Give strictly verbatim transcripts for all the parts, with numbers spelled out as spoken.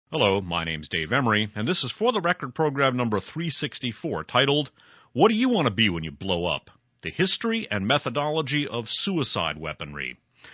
Hello, my name's Dave Emery, and this is For the Record program number three sixty-four, titled, What Do You Want to Be When You Blow Up? The History and Methodology of Suicide Weaponry.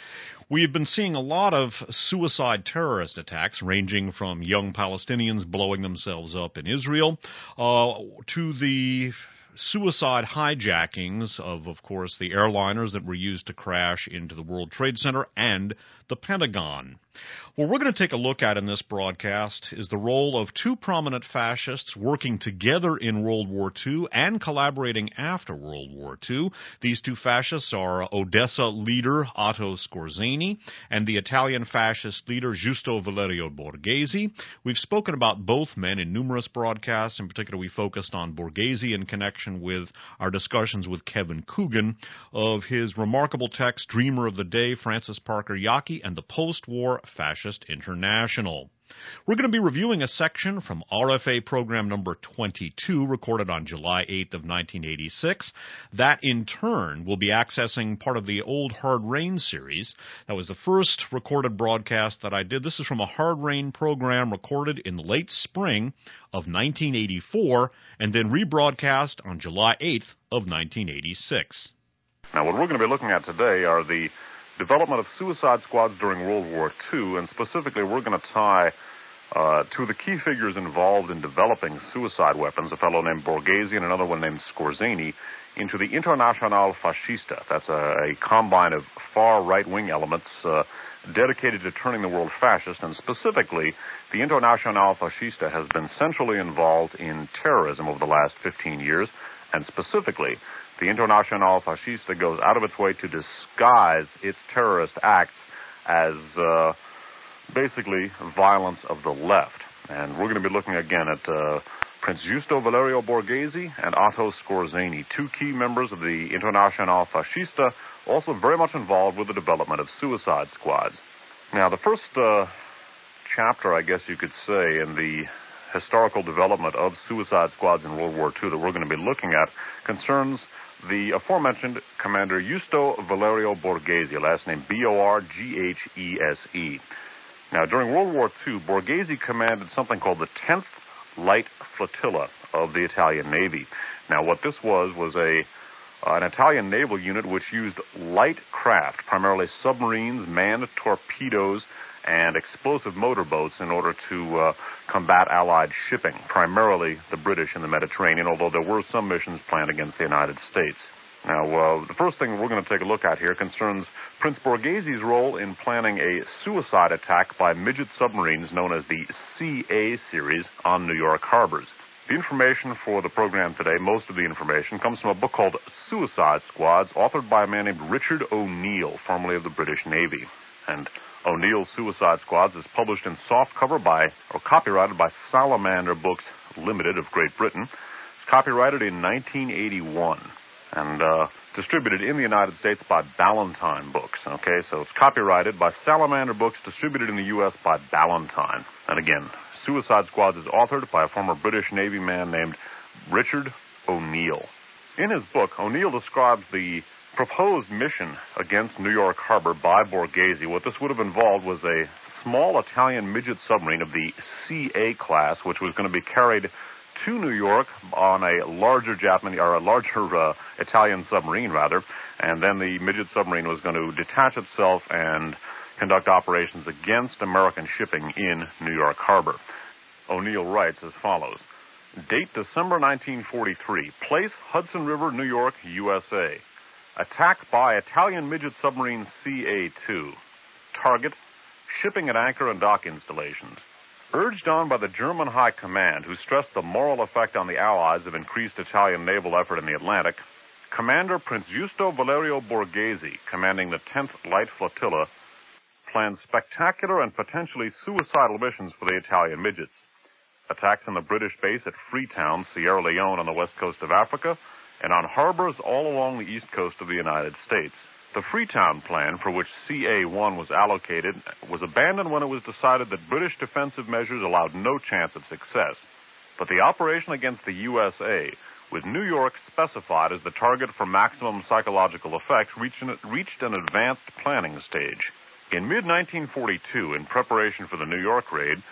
We have been seeing a lot of suicide terrorist attacks, ranging from young Palestinians blowing themselves up in Israel, uh, to the suicide hijackings of, of course, the airliners that were used to crash into the World Trade Center and the Pentagon. What we're going to take a look at in this broadcast is the role of two prominent fascists working together in World War Two and collaborating after World War Two. These two fascists are Odessa leader Otto Skorzeny and the Italian fascist leader Giusto Valerio Borghese. We've spoken about both men in numerous broadcasts. In particular, we focused on Borghese in connection with our discussions with Kevin Coogan of his remarkable text, Dreamer of the Day, Francis Parker Yockey and the Post-War Fascist International. We're going to be reviewing a section from R F A program number twenty-two, recorded on July eighth of nineteen eighty-six. That, in turn, will be accessing part of the old Hard Rain series. That was the first recorded broadcast that I did. This is from a Hard Rain program recorded in the late spring of nineteen eighty-four and then rebroadcast on July eighth of nineteen eighty-six. Now, what we're going to be looking at today are the development of suicide squads during World War Two, and specifically we're going to tie uh, two of the key figures involved in developing suicide weapons, a fellow named Borghese and another one named Skorzeny, into the Internationale Fascista. That's a, a combine of far right-wing elements uh, dedicated to turning the world fascist, and specifically the Internationale Fascista has been centrally involved in terrorism over the last fifteen years, and specifically the Internationale Fascista goes out of its way to disguise its terrorist acts as uh, basically violence of the left. And we're going to be looking again at uh, Prince Giusto Valerio Borghese and Otto Skorzeny, two key members of the Internationale Fascista, also very much involved with the development of suicide squads. Now, the first uh, chapter, I guess you could say, in the historical development of suicide squads in World War Two that we're going to be looking at concerns the aforementioned Commander Giusto Valerio Borghese, last name B O R G H E S E. Now, during World War Two, Borghese commanded something called the tenth Light Flotilla of the Italian Navy. Now, what this was was a uh, an Italian naval unit which used light craft, primarily submarines, manned torpedoes, and explosive motorboats in order to uh, combat Allied shipping, primarily the British in the Mediterranean, although there were some missions planned against the United States. Now, uh, the first thing we're going to take a look at here concerns Prince Borghese's role in planning a suicide attack by midget submarines known as the C A series on New York harbors. The information for the program today, most of the information, comes from a book called Suicide Squads, authored by a man named Richard O'Neill, formerly of the British Navy. And O'Neill's Suicide Squads is published in softcover by, or copyrighted by Salamander Books Limited of Great Britain. It's copyrighted in nineteen eighty-one and uh, distributed in the United States by Ballantine Books. Okay, so it's copyrighted by Salamander Books, distributed in the U S by Ballantine. And again, Suicide Squads is authored by a former British Navy man named Richard O'Neill. In his book, O'Neill describes the proposed mission against New York Harbor by Borghese. What this would have involved was a small Italian midget submarine of the C A class, which was going to be carried to New York on a larger Japanese or a larger uh, Italian submarine, rather, and then the midget submarine was going to detach itself and conduct operations against American shipping in New York Harbor. O'Neill writes as follows: Date December nineteen forty-three. Place Hudson River, New York, U S A. Attack by Italian midget submarine C A two. Target, shipping at anchor and dock installations. Urged on by the German High Command, who stressed the moral effect on the Allies of increased Italian naval effort in the Atlantic, Commander Prince Giusto Valerio Borghese, commanding the tenth Light Flotilla, planned spectacular and potentially suicidal missions for the Italian midgets. Attacks on the British base at Freetown, Sierra Leone on the west coast of Africa, and on harbors all along the east coast of the United States. The Freetown plan, for which C A one was allocated, was abandoned when it was decided that British defensive measures allowed no chance of success. But the operation against the U S A, with New York specified as the target for maximum psychological effect, reached an, reached an advanced planning stage. In mid nineteen forty-two, in preparation for the New York raid,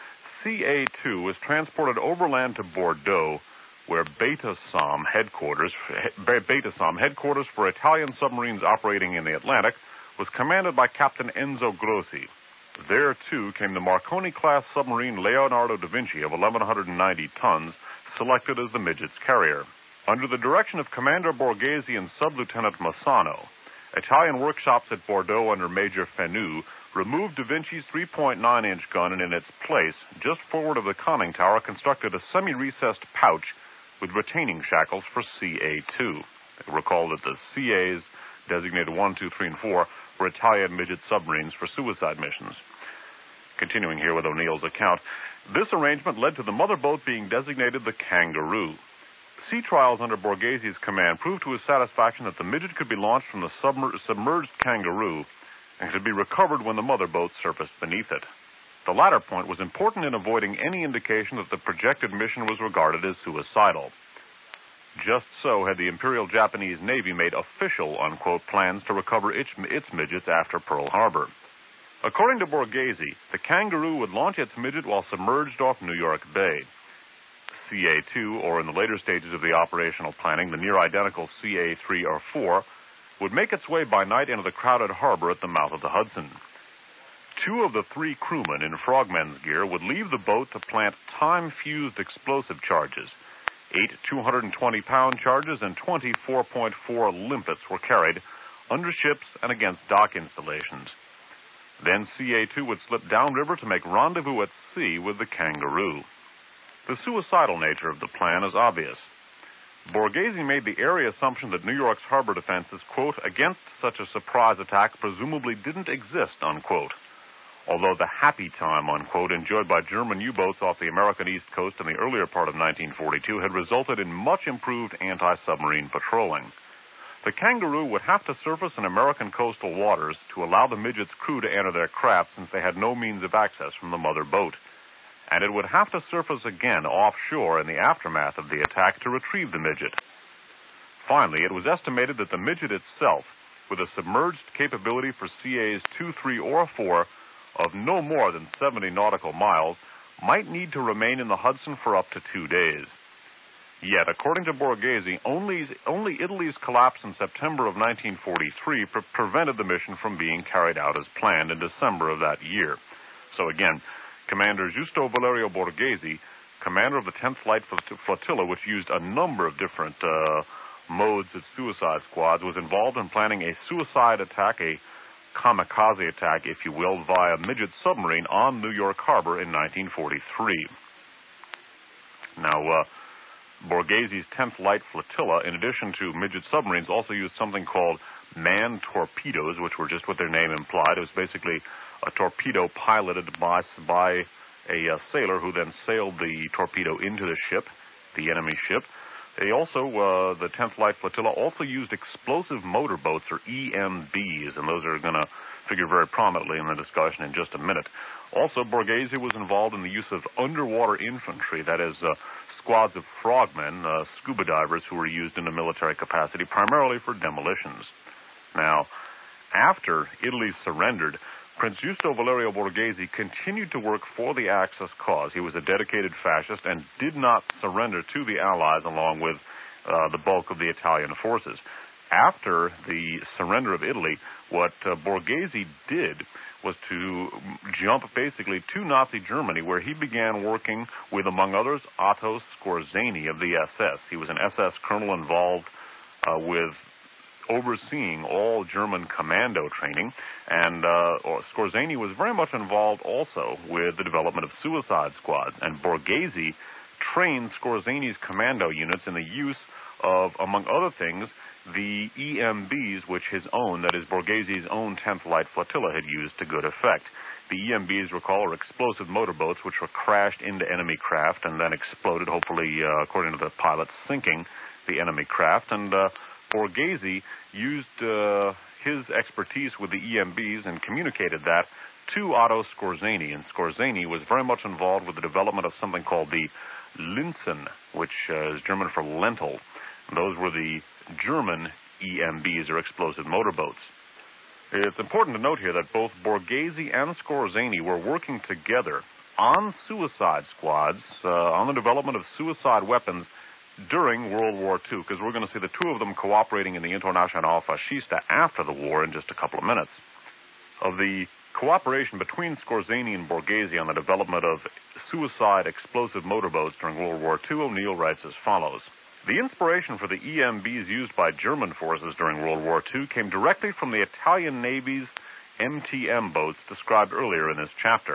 C A two was transported overland to Bordeaux, where Beta Som headquarters, Beta Som headquarters for Italian submarines operating in the Atlantic, was commanded by Captain Enzo Grossi. There, too, came the Marconi-class submarine Leonardo da Vinci of eleven ninety tons, selected as the midget's carrier. Under the direction of Commander Borghese and Sub-Lieutenant Massano, Italian workshops at Bordeaux under Major Fenu removed da Vinci's three point nine inch gun and in its place, just forward of the conning tower, constructed a semi-recessed pouch with retaining shackles for C A two. Recall that the C As, designated one, two, three, and four, were Italian midget submarines for suicide missions. Continuing here with O'Neill's account, this arrangement led to the mother boat being designated the Kangaroo. Sea trials under Borghese's command proved to his satisfaction that the midget could be launched from the submer- submerged Kangaroo and could be recovered when the mother boat surfaced beneath it. The latter point was important in avoiding any indication that the projected mission was regarded as suicidal. Just so had the Imperial Japanese Navy made official, unquote, plans to recover its, its midgets after Pearl Harbor. According to Borghese, the Kangaroo would launch its midget while submerged off New York Bay. C A two, or in the later stages of the operational planning, the near-identical C A three or four, would make its way by night into the crowded harbor at the mouth of the Hudson. Two of the three crewmen in frogmen's gear would leave the boat to plant time-fused explosive charges. Eight two hundred twenty pound charges and twenty four point four limpets were carried under ships and against dock installations. Then C A two would slip downriver to make rendezvous at sea with the Kangaroo. The suicidal nature of the plan is obvious. Borghese made the airy assumption that New York's harbor defenses, quote, against such a surprise attack presumably didn't exist, unquote. Although the happy time, unquote, enjoyed by German U-boats off the American East Coast in the earlier part of nineteen forty-two had resulted in much improved anti-submarine patrolling. The Kangaroo would have to surface in American coastal waters to allow the midget's crew to enter their craft since they had no means of access from the mother boat. And it would have to surface again offshore in the aftermath of the attack to retrieve the midget. Finally, it was estimated that the midget itself, with a submerged capability for C As two, three, or four of no more than seventy nautical miles, might need to remain in the Hudson for up to two days. Yet, according to Borghese, only, only Italy's collapse in September of nineteen forty-three pre- prevented the mission from being carried out as planned in December of that year. So again, Commander Giusto Valerio Borghese, commander of the tenth Light Flotilla, which used a number of different uh, modes of suicide squads, was involved in planning a suicide attack, a kamikaze attack, if you will, via midget submarine on New York Harbor in nineteen forty-three. Now, uh, Borghese's tenth Light Flotilla, in addition to midget submarines, also used something called manned torpedoes, which were just what their name implied. It was basically a torpedo piloted by, by a uh, sailor who then sailed the torpedo into the ship, the enemy ship. They also, uh, the tenth Light Flotilla also used explosive motorboats, or E M Bs, and those are going to figure very prominently in the discussion in just a minute. Also, Borghese was involved in the use of underwater infantry, that is, uh, squads of frogmen, uh, scuba divers who were used in a military capacity, primarily for demolitions. Now, after Italy surrendered, Prince Giusto Valerio Borghese continued to work for the Axis cause. He was a dedicated fascist and did not surrender to the Allies along with uh, the bulk of the Italian forces. After the surrender of Italy, what uh, Borghese did was to jump basically to Nazi Germany, where he began working with, among others, Otto Skorzeny of the S S. He was an S S colonel involved uh, with overseeing all German commando training, and uh, Skorzeny was very much involved also with the development of suicide squads, and Borghese trained Skorzeny's commando units in the use of, among other things, the E M Bs, which his own, that is Borghese's own tenth Light Flotilla, had used to good effect. The E M Bs, recall, are explosive motorboats which were crashed into enemy craft and then exploded, hopefully, uh, according to the pilots, sinking the enemy craft, and uh, Borghese used uh, his expertise with the E M Bs and communicated that to Otto Skorzeny, and Skorzeny was very much involved with the development of something called the Linsen, which uh, is German for lentil. Those were the German E M Bs, or explosive motorboats. It's important to note here that both Borghese and Skorzeny were working together on suicide squads, uh, on the development of suicide weapons during World War Two, because we're going to see the two of them cooperating in the Internationale Fascista after the war in just a couple of minutes. Of the cooperation between Skorzeny and Borghese on the development of suicide explosive motorboats during World War Two, O'Neill writes as follows. The inspiration for the E M Bs used by German forces during World War Two came directly from the Italian Navy's M T M boats described earlier in this chapter.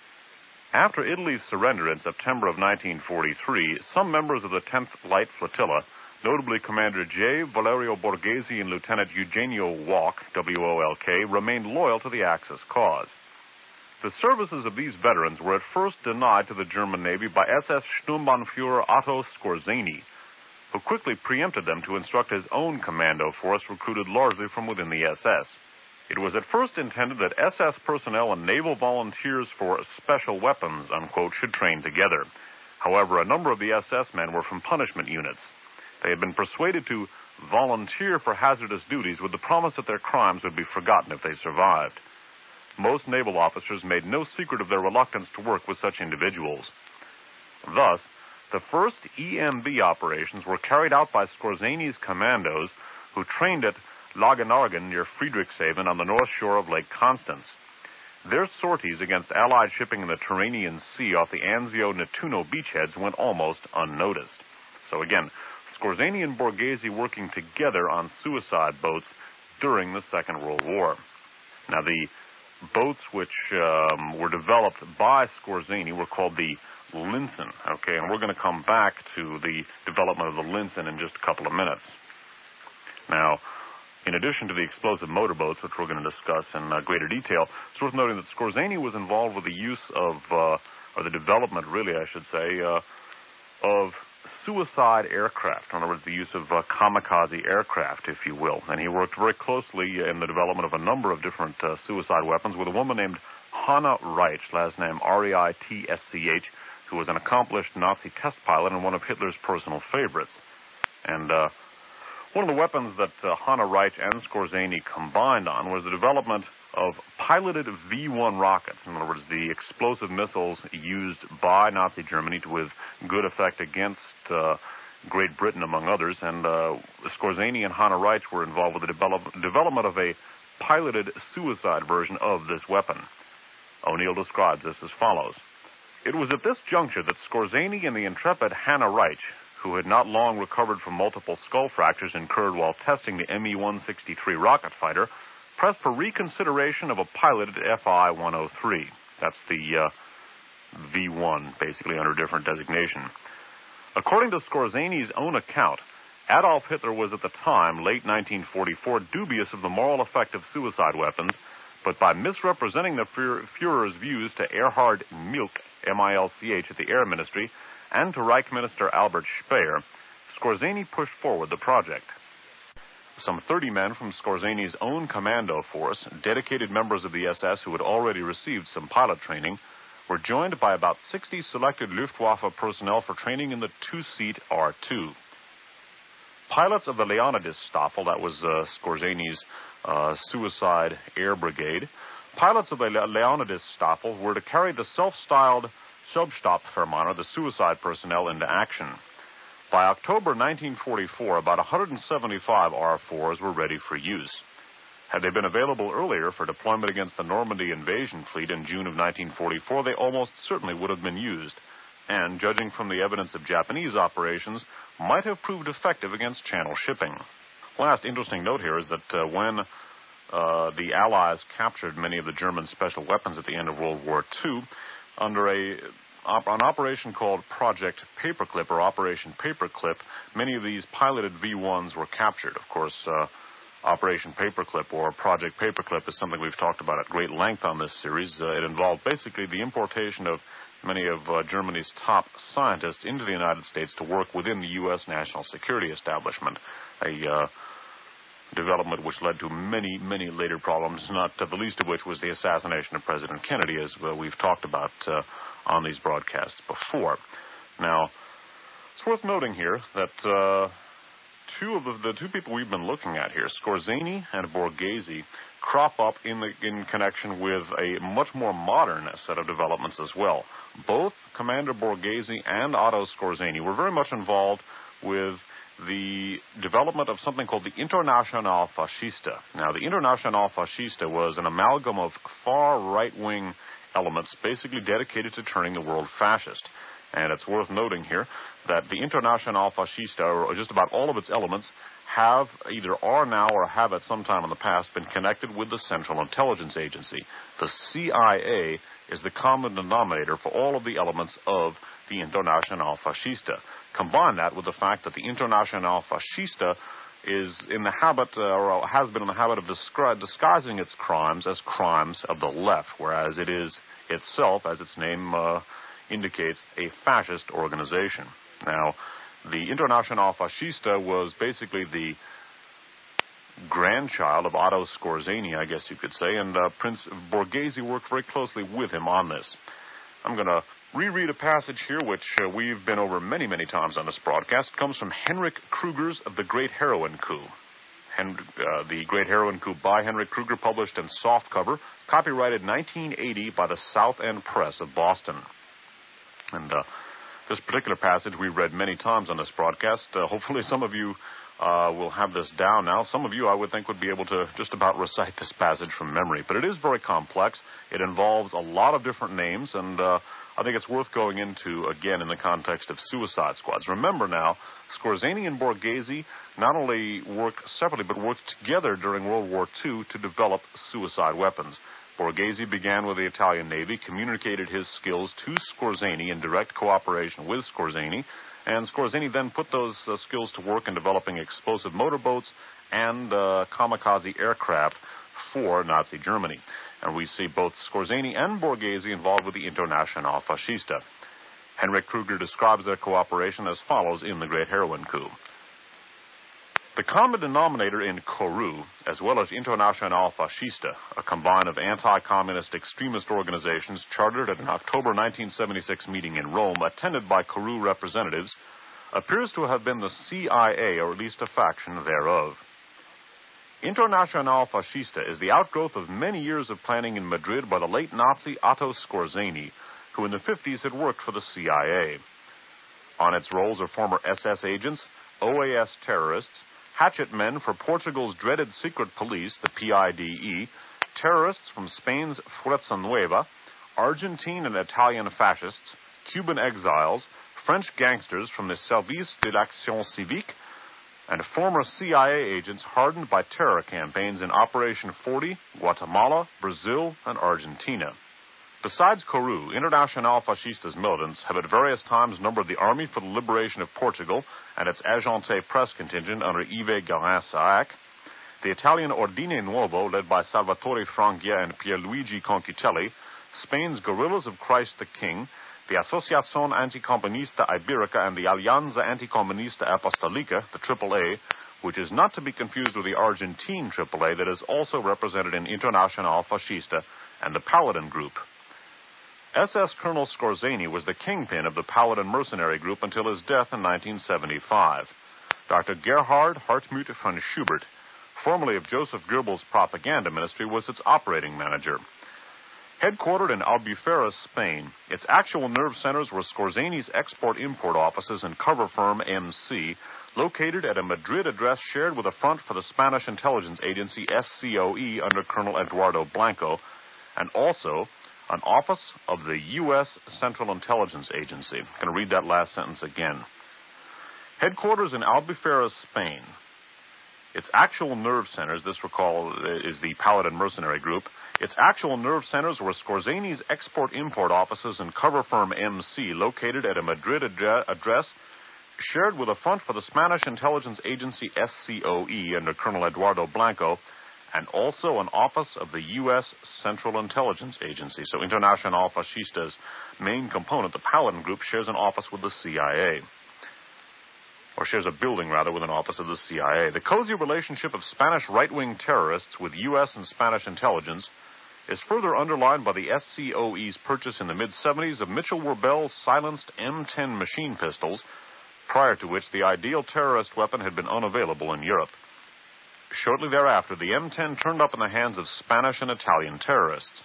After Italy's surrender in September of nineteen forty-three, some members of the tenth Light Flotilla, notably Commander J. Valerio Borghese and Lieutenant Eugenio Walk, W O L K, remained loyal to the Axis cause. The services of these veterans were at first denied to the German Navy by S S Sturmbannführer Otto Skorzeny, who quickly preempted them to instruct his own commando force recruited largely from within the S S. It was at first intended that S S personnel and naval volunteers for special weapons, unquote, should train together. However, a number of the S S men were from punishment units. They had been persuaded to volunteer for hazardous duties with the promise that their crimes would be forgotten if they survived. Most naval officers made no secret of their reluctance to work with such individuals. Thus, the first E M B operations were carried out by Skorzeny's commandos, who trained at Lagenargen near Friedrichshaven on the north shore of Lake Constance. Their sorties against Allied shipping in the Tyrrhenian Sea off the Anzio-Nettuno beachheads went almost unnoticed. So again, Skorzeny and Borghese working together on suicide boats during the Second World War. Now, the boats which um, were developed by Skorzeny were called the Linsen, okay, and we're going to come back to the development of the Linsen in just a couple of minutes. Now, in addition to the explosive motorboats, which we're going to discuss in uh, greater detail, it's worth noting that Skorzeny was involved with the use of, uh, or the development, really, I should say, uh, of suicide aircraft. In other words, the use of uh, kamikaze aircraft, if you will. And he worked very closely in the development of a number of different uh, suicide weapons with a woman named Hanna Reitsch, last name R E I T S C H, who was an accomplished Nazi test pilot and one of Hitler's personal favorites. And uh, one of the weapons that uh, Hanna Reitsch and Skorzeny combined on was the development of piloted V one rockets. In other words, the explosive missiles used by Nazi Germany to, with good effect against uh, Great Britain, among others. And uh, Skorzeny and Hanna Reitsch were involved with the develop- development of a piloted suicide version of this weapon. O'Neill describes this as follows. It was at this juncture that Skorzeny and the intrepid Hanna Reitsch, who had not long recovered from multiple skull fractures incurred while testing the M E one sixty-three rocket fighter, pressed for reconsideration of a piloted F I one oh three. That's the uh, V one, basically under different designation. According to Skorzeny's own account, Adolf Hitler was at the time, late nineteen forty-four, dubious of the moral effect of suicide weapons, but by misrepresenting the Führer's views to Erhard Milch, M I L C H, at the Air Ministry, and to Reich Minister Albert Speer, Skorzeny pushed forward the project. Some thirty men from Skorzeny's own commando force, dedicated members of the S S who had already received some pilot training, were joined by about sixty selected Luftwaffe personnel for training in the two-seat R two. Pilots of the Leonidis-Staffel, that was uh, Skorzeny's uh, suicide air brigade, pilots of the Le- Leonidis-Staffel were to carry the self-styled Substabsvermanner, the suicide personnel, into action. By October nineteen forty-four, about one hundred seventy-five R fours were ready for use. Had they been available earlier for deployment against the Normandy invasion fleet in June of nineteen forty-four, they almost certainly would have been used, and, judging from the evidence of Japanese operations, might have proved effective against Channel shipping. Last interesting note here is that uh, when uh, the Allies captured many of the German special weapons at the end of World War Two, under a op- an operation called Project Paperclip, or Operation Paperclip, many of these piloted V ones were captured. Of course, uh, Operation Paperclip, or Project Paperclip, is something we've talked about at great length on this series. Uh, it involved basically the importation of many of uh, Germany's top scientists into the United States to work within the U S national security establishment, a uh, development which led to many, many later problems, not uh, the least of which was the assassination of President Kennedy, as uh, we've talked about uh, on these broadcasts before. Now, it's worth noting here that uh, two of the, the two people we've been looking at here, Skorzeny and Borghese, crop up in the in connection with a much more modern set of developments as well. Both Commander Borghese and Otto Skorzeny were very much involved with the development of something called the Internationale Fascista. Now, the Internationale Fascista was an amalgam of far right-wing elements basically dedicated to turning the world fascist. And it's worth noting here that the Internationale Fascista, or just about all of its elements, have either are now or have at some time in the past been connected with the Central Intelligence Agency. The C I A is the common denominator for all of the elements of the Internationale Fascista. Combine that with the fact that the Internationale Fascista is in the habit, uh, or has been in the habit of discri- disguising its crimes as crimes of the left, whereas it is itself, as its name uh, indicates, a fascist organization. Now, the Internationale Fascista was basically the grandchild of Otto Skorzeny, I guess you could say, and uh, Prince Borghese worked very closely with him on this. I'm going to reread a passage here which uh, we've been over many, many times on this broadcast. It comes from Henrik Kruger's The Great Heroin Coup. Hen- uh, the Great Heroin Coup by Henrik Kruger, published in softcover, copyrighted nineteen eighty by the South End Press of Boston. And uh, this particular passage we read many times on this broadcast. Uh, hopefully some of you uh, will have this down now. Some of you, I would think, would be able to just about recite this passage from memory. But it is very complex. It involves a lot of different names, and uh, I think it's worth going into, again, in the context of suicide squads. Remember now, Skorzeny and Borghese not only worked separately, but worked together during World War Two to develop suicide weapons. Borghese began with the Italian Navy, communicated his skills to Skorzeny in direct cooperation with Skorzeny, and Skorzeny then put those uh, skills to work in developing explosive motorboats and uh, kamikaze aircraft for Nazi Germany. And we see both Skorzeny and Borghese involved with the Internationale Fascista. Henrik Kruger describes their cooperation as follows in The Great Heroin Coup. The common denominator in Kourou, as well as Internationale Fascista, a combine of anti-communist extremist organizations chartered at an October nineteen seventy-six meeting in Rome, attended by Kourou representatives, appears to have been the C I A, or at least a faction thereof. Internationale Fascista is the outgrowth of many years of planning in Madrid by the late Nazi Otto Skorzeny, who in the fifties had worked for the C I A. On its rolls are former S S agents, O A S terrorists, hatchet men for Portugal's dreaded secret police, the P I D E, terrorists from Spain's Fuerza Nueva, Argentine and Italian fascists, Cuban exiles, French gangsters from the Service de l'Action Civique, and former C I A agents hardened by terror campaigns in Operation forty, Guatemala, Brazil, and Argentina. Besides Kourou, Internationale Fascista's militants have at various times numbered the Army for the Liberation of Portugal and its Agente press contingent under Yves Guérin-Saac, the Italian Ordine Nuovo led by Salvatore Frangia and Pierluigi Conchitelli, Spain's Guerrillas of Christ the King, the Asociación Anticomunista Ibérica, and the Alianza Anticomunista Apostolica, the Triple A, which is not to be confused with the Argentine Triple A that is also represented in Internationale Fascista and the Paladin Group. S S Colonel Skorzeny was the kingpin of the Paladin mercenary group until his death in nineteen seventy-five. Doctor Gerhard Hartmut von Schubert, formerly of Joseph Goebbels' propaganda ministry, was its operating manager. Headquartered in Albufeira, Spain, its actual nerve centers were Skorzeny's export-import offices and cover firm M C, located at a Madrid address shared with a front for the Spanish intelligence agency S C O E under Colonel Eduardo Blanco, and also an office of the U S Central Intelligence Agency. I'm going to read that last sentence again. Headquarters in Albufeira, Spain. Its actual nerve centers, this recall is the Paladin mercenary group, its actual nerve centers were Skorzeny's export-import offices and cover firm M C, located at a Madrid ad- address shared with a front for the Spanish intelligence agency S C O E under Colonel Eduardo Blanco, and also an office of the U S Central Intelligence Agency. So Internationale Fascista's main component, the Paladin Group, shares an office with the C I A. Or shares a building, rather, with an office of the C I A. The cozy relationship of Spanish right-wing terrorists with U S and Spanish intelligence is further underlined by the S C O E's purchase in the mid-seventies of Mitchell Werbell's silenced M ten machine pistols, prior to which the ideal terrorist weapon had been unavailable in Europe. Shortly thereafter, the M ten turned up in the hands of Spanish and Italian terrorists.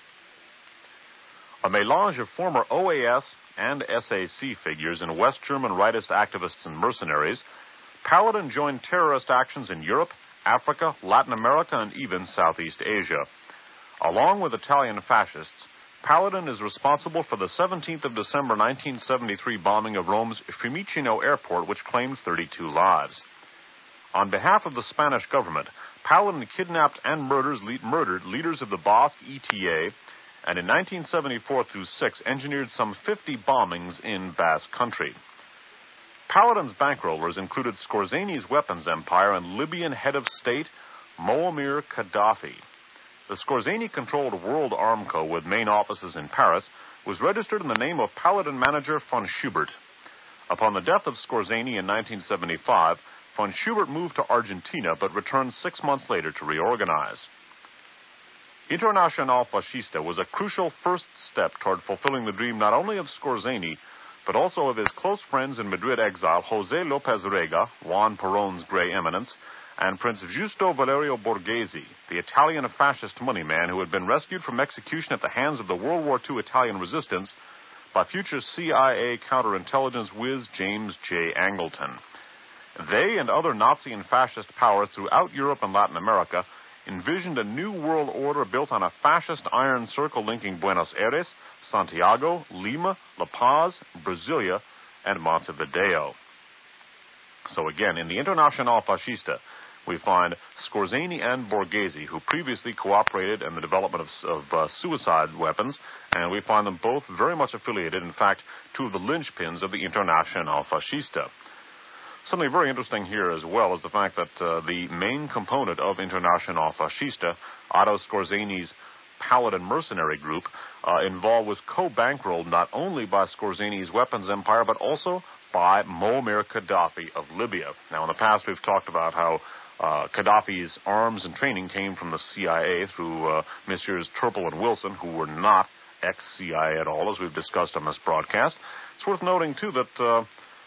A melange of former O A S and S A C figures and West German rightist activists and mercenaries, Paladin joined terrorist actions in Europe, Africa, Latin America, and even Southeast Asia. Along with Italian fascists, Paladin is responsible for the seventeenth of December nineteen seventy-three bombing of Rome's Fiumicino airport, which claimed thirty-two lives. On behalf of the Spanish government, Paladin kidnapped and murders, le- murdered leaders of the Basque E T A, and in nineteen seventy-four through six engineered some fifty bombings in Basque country. Paladin's bankrollers included Scorzeni's weapons empire and Libyan head of state Muammar Gaddafi. The Scorzeni-controlled World Armco, with main offices in Paris, was registered in the name of Paladin manager von Schubert. Upon the death of Scorzeni in nineteen seventy-five, von Schubert moved to Argentina but returned six months later to reorganize. Internacional Fascista was a crucial first step toward fulfilling the dream not only of Scorzeni, but also of his close friends in Madrid exile José López Rega, Juan Perón's Grey Eminence, and Prince Giusto Valerio Borghese, the Italian fascist moneyman who had been rescued from execution at the hands of the World War Two Italian resistance by future C I A counterintelligence whiz James J. Angleton. They and other Nazi and fascist powers throughout Europe and Latin America envisioned a new world order built on a fascist iron circle linking Buenos Aires, Santiago, Lima, La Paz, Brasilia, and Montevideo. So again, in the Internacional Fascista, we find Scorzeni and Borghese, who previously cooperated in the development of, of uh, suicide weapons, and we find them both very much affiliated, in fact, two of the linchpins of the Internacional Fascista. Something very interesting here as well is the fact that uh, the main component of Internacional Fascista, Otto Scorzeni's Paladin mercenary group, uh, involved was co-bankrolled not only by Scorzeni's weapons empire, but also by Muammar Gaddafi of Libya. Now, in the past, we've talked about how uh, Gaddafi's arms and training came from the C I A through uh, Messrs. Turple and Wilson, who were not ex-C I A at all, as we've discussed on this broadcast. It's worth noting, too, that uh,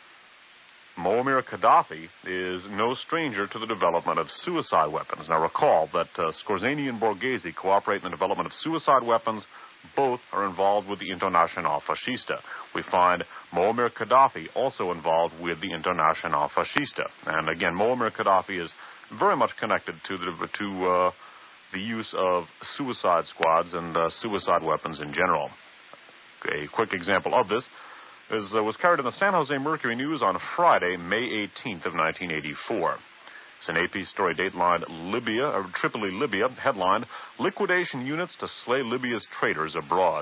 Muammar Gaddafi is no stranger to the development of suicide weapons. Now, recall that uh, Scorzeni and Borghese cooperate in the development of suicide weapons. Both are involved with the Internacional Fascista. We find Muammar Gaddafi also involved with the Internacional Fascista. And again, Muammar Gaddafi is very much connected to the, to, uh, the use of suicide squads and uh, suicide weapons in general. A quick example of this is, uh, was carried in the San Jose Mercury News on Friday, May eighteenth of nineteen eighty-four. It's an A P story dateline Libya, or Tripoli, Libya, headlined, Liquidation Units to Slay Libya's Traitors Abroad.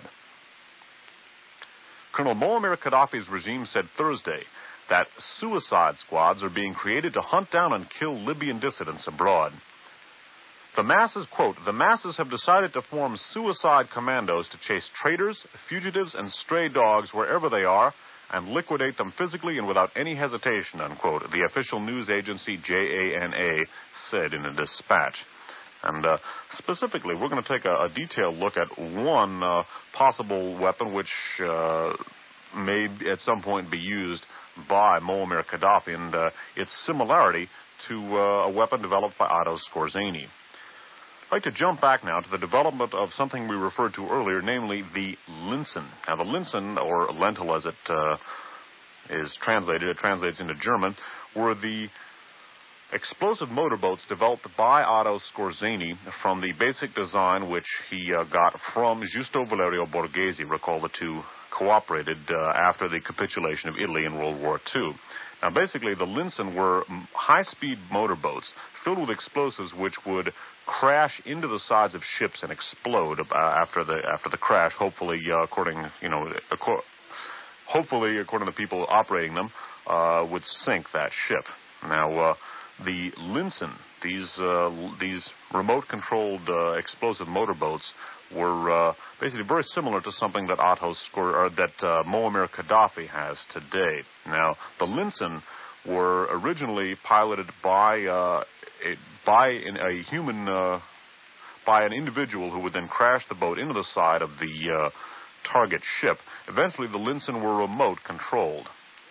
Colonel Muammar Gaddafi's regime said Thursday that suicide squads are being created to hunt down and kill Libyan dissidents abroad. The masses, quote, the masses have decided to form suicide commandos to chase traitors, fugitives, and stray dogs wherever they are and liquidate them physically and without any hesitation, unquote, the official news agency J A N A said in a dispatch. And uh, specifically, we're going to take a, a detailed look at one uh, possible weapon which uh, may at some point be used by Muammar Gaddafi and uh, its similarity to uh, a weapon developed by Otto Scorzeni. I'd like to jump back now to the development of something we referred to earlier, namely the Linsen. Now, the Linsen, or lentil as it uh, is translated, it translates into German, were the explosive motorboats developed by Otto Scorzeni from the basic design which he uh, got from Giusto Valerio Borghese. Recall the two cooperated uh, after the capitulation of Italy in World War Two. Now, basically, the Linsen were high-speed motorboats filled with explosives which would crash into the sides of ships and explode uh, after the after the crash. Hopefully, uh, according you know, ac- hopefully according to people operating them, uh, would sink that ship. Now, uh, the Linsen, these uh, these remote-controlled uh, explosive motorboats, were uh, basically very similar to something that Otto Scor- or that uh, Muammar Gaddafi has today. Now, the Linsen were originally piloted by uh, a, by an, a human, uh, by an individual who would then crash the boat into the side of the uh, target ship. Eventually, the Linsen were remote controlled.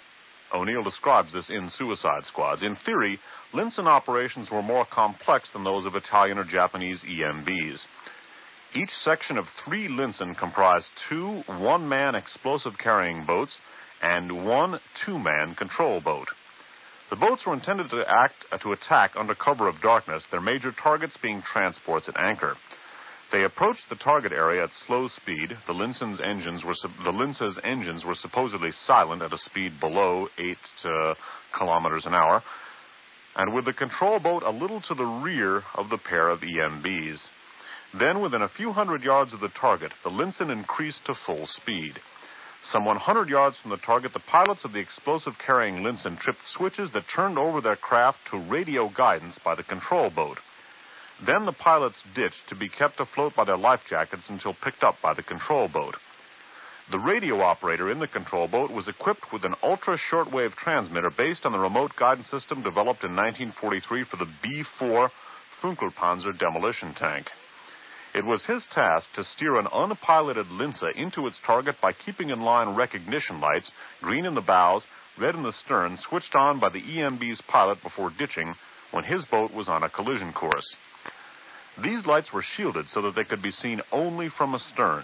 O'Neill describes this in Suicide Squads. In theory, Linsen operations were more complex than those of Italian or Japanese E M Bs. Each section of three Linsen comprised two one-man explosive-carrying boats and one two-man control boat. The boats were intended to act uh, to attack under cover of darkness, their major targets being transports at anchor. They approached the target area at slow speed. The Linsen's engines were the Linsen's engines were supposedly silent at a speed below eight uh, kilometers an hour, and with the control boat a little to the rear of the pair of E M Bs. Then, within a few hundred yards of the target, the Linsen increased to full speed. Some one hundred yards from the target, the pilots of the explosive-carrying Linsen tripped switches that turned over their craft to radio guidance by the control boat. Then the pilots ditched to be kept afloat by their life jackets until picked up by the control boat. The radio operator in the control boat was equipped with an ultra-shortwave transmitter based on the remote guidance system developed in nineteen forty-three for the B four Funkelpanzer demolition tank. It was his task to steer an unpiloted Linse into its target by keeping in line recognition lights, green in the bows, red in the stern, switched on by the E M B's pilot before ditching when his boat was on a collision course. These lights were shielded so that they could be seen only from astern.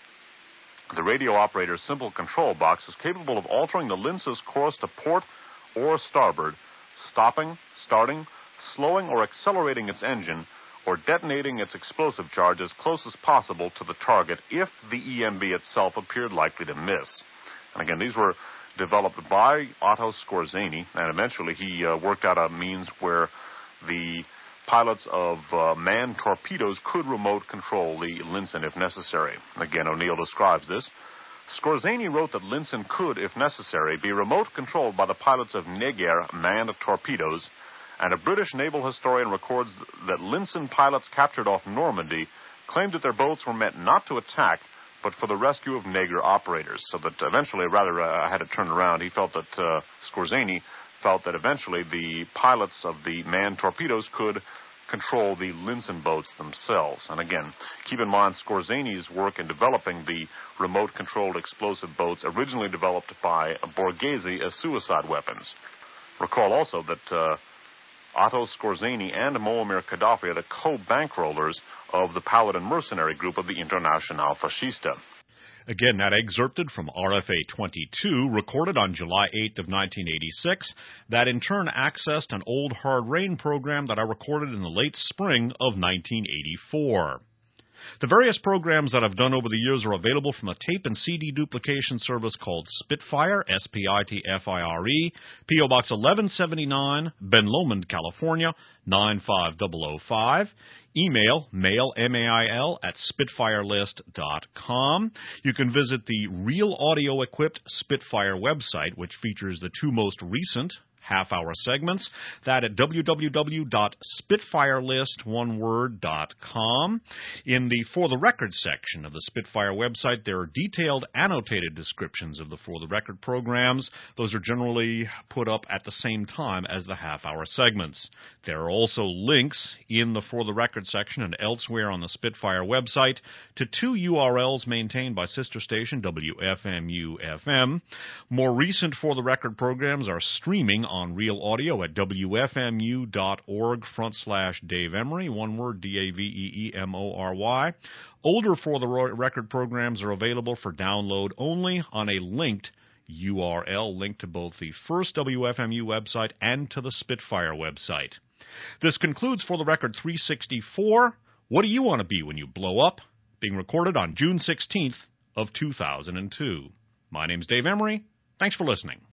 The radio operator's simple control box was capable of altering the Linse's course to port or starboard, stopping, starting, slowing or accelerating its engine, or detonating its explosive charge as close as possible to the target if the E M B itself appeared likely to miss. And again, these were developed by Otto Skorzeny, and eventually he uh, worked out a means where the pilots of uh, manned torpedoes could remote control the Linsen if necessary. Again, O'Neill describes this. Skorzeny wrote that Linsen could, if necessary, be remote controlled by the pilots of Neger manned torpedoes, and a British naval historian records that Linsen pilots captured off Normandy claimed that their boats were meant not to attack, but for the rescue of Neger operators. So that eventually, rather, uh, I had to turn around. He felt that, uh, Skorzeny felt that eventually the pilots of the manned torpedoes could control the Linsen boats themselves. And again, keep in mind Skorzeny's work in developing the remote-controlled explosive boats originally developed by Borghese as suicide weapons. Recall also that uh, Otto Skorzeny and Muammar Gaddafi are the co-bankrollers of the Paladin mercenary group of the Internationale Fascista. Again, that excerpted from R F A twenty-two, recorded on July eighth of nineteen eighty-six, that in turn accessed an old Hard Rain program that I recorded in the late spring of nineteen eighty-four. The various programs that I've done over the years are available from a tape and C D duplication service called Spitfire, S P I T F I R E, P O Box eleven seventy-nine, Ben Lomond, California, nine five zero zero five. Email, mail, M A I L, at spitfirelist dot com. You can visit the Real Audio-equipped Spitfire website, which features the two most recent half-hour segments, that at w w w dot spitfirelist one word dot com. In the For the Record section of the Spitfire website, there are detailed annotated descriptions of the For the Record programs. Those are generally put up at the same time as the half-hour segments. There are also links in the For the Record section and elsewhere on the Spitfire website to two U R Ls maintained by sister station W F M U F M. More recent For the Record programs are streaming on on Real Audio at W F M U dot org front slash Dave Emery, one word, D A V E E M O R Y. Older For the Record programs are available for download only on a linked U R L linked to both the first W F M U website and to the Spitfire website. This concludes For the Record three sixty-four. What do you want to be when you blow up? Being recorded on June sixteenth of two thousand two. My name's Dave Emery. Thanks for listening.